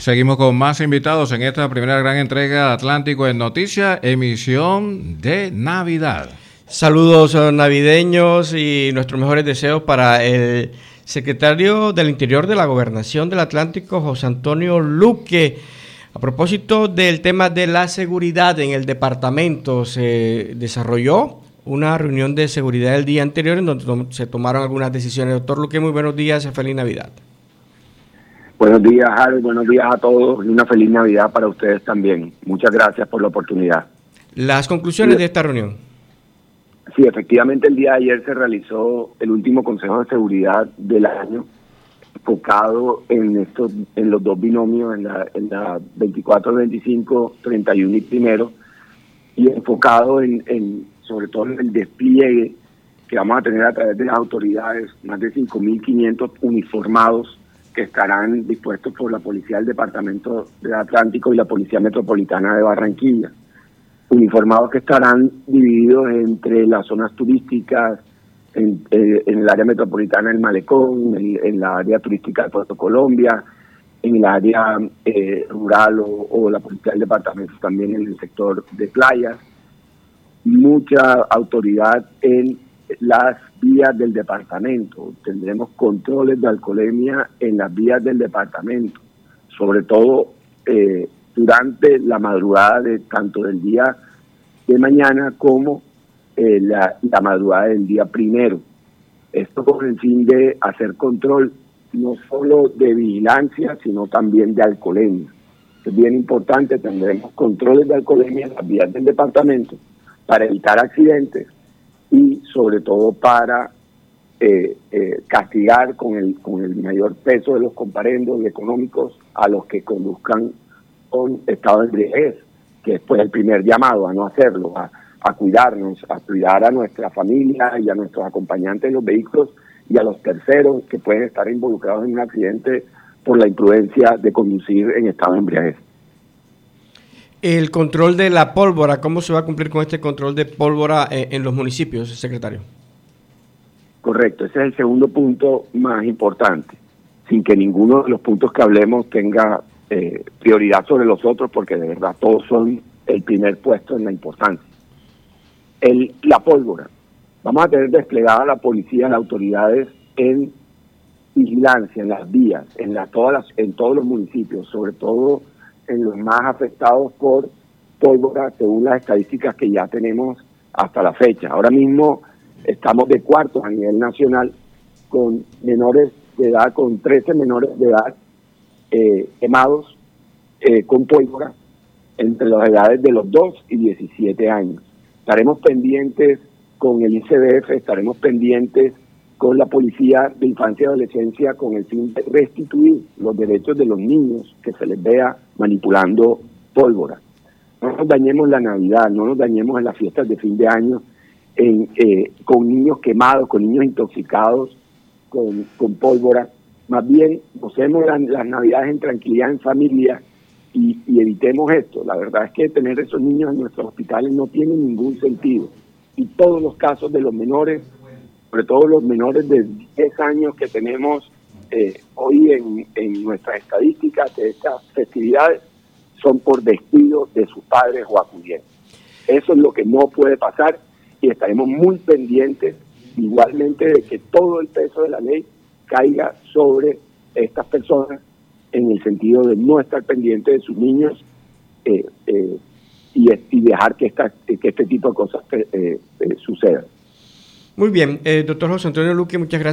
Seguimos con más invitados en esta primera gran entrega de Atlántico en Noticias, emisión de Navidad. Saludos navideños y nuestros mejores deseos para el secretario del Interior de la Gobernación del Atlántico, José Antonio Luque. A propósito del tema de la seguridad en el departamento, se desarrolló una reunión de seguridad el día anterior en donde se tomaron algunas decisiones. Doctor Luque, muy buenos días, feliz Navidad. Buenos días, Harold, buenos días a todos y una feliz Navidad para ustedes también. Muchas gracias por la oportunidad. Las conclusiones de esta reunión. Sí, efectivamente el día de ayer se realizó el último Consejo de Seguridad del año, enfocado en los dos binomios, en la 24, 25, 31 y primero, y enfocado en sobre todo en el despliegue que vamos a tener a través de las autoridades, más de 5.500 uniformados que estarán dispuestos por la Policía del Departamento del Atlántico y la Policía Metropolitana de Barranquilla. Uniformados que estarán divididos entre las zonas turísticas, en el área metropolitana del Malecón, en la área turística de Puerto Colombia, en el área rural o la Policía del Departamento también en el sector de playas. Mucha autoridad en las vías del departamento. Tendremos controles de alcoholemia en las vías del departamento, sobre todo durante la madrugada tanto del día de mañana como la madrugada del día primero. Esto con el fin de hacer control no solo de vigilancia, sino también de alcoholemia. Es bien importante, tendremos controles de alcoholemia en las vías del departamento para evitar accidentes y sobre todo para castigar con el mayor peso de los comparendos económicos a los que conduzcan con estado de embriaguez, que es pues el primer llamado a no hacerlo, a cuidarnos, a cuidar a nuestra familia y a nuestros acompañantes en los vehículos y a los terceros que pueden estar involucrados en un accidente por la imprudencia de conducir en estado de embriaguez. El control de la pólvora, ¿cómo se va a cumplir con este control de pólvora en los municipios, secretario? Correcto, ese es el segundo punto más importante, sin que ninguno de los puntos que hablemos tenga prioridad sobre los otros, porque de verdad todos son el primer puesto en la importancia. La pólvora. Vamos a tener desplegada la policía, las autoridades en vigilancia, en las vías, en todos los municipios, sobre todo en los más afectados por pólvora, según las estadísticas que ya tenemos hasta la fecha. Ahora mismo estamos de cuartos a nivel nacional con menores de edad, con 13 menores de edad quemados con pólvora entre las edades de los 2 y 17 años. Estaremos pendientes con el ICBF, estaremos pendientes con la Policía de Infancia y Adolescencia con el fin de restituir los derechos de los niños que se les vea manipulando pólvora. No nos dañemos la Navidad, no nos dañemos en las fiestas de fin de año con niños quemados, con niños intoxicados con pólvora. Más bien, gocemos las Navidades en tranquilidad, en familia y evitemos esto. La verdad es que tener esos niños en nuestros hospitales no tiene ningún sentido. Y todos los casos de los menores, sobre todo los menores de 10 años que tenemos hoy en nuestras estadísticas de estas festividades, son por descuido de sus padres o acudientes. Eso es lo que no puede pasar y estaremos muy pendientes igualmente de que todo el peso de la ley caiga sobre estas personas en el sentido de no estar pendientes de sus niños y dejar que este tipo de cosas sucedan. Muy bien, doctor José Antonio Luque, muchas gracias.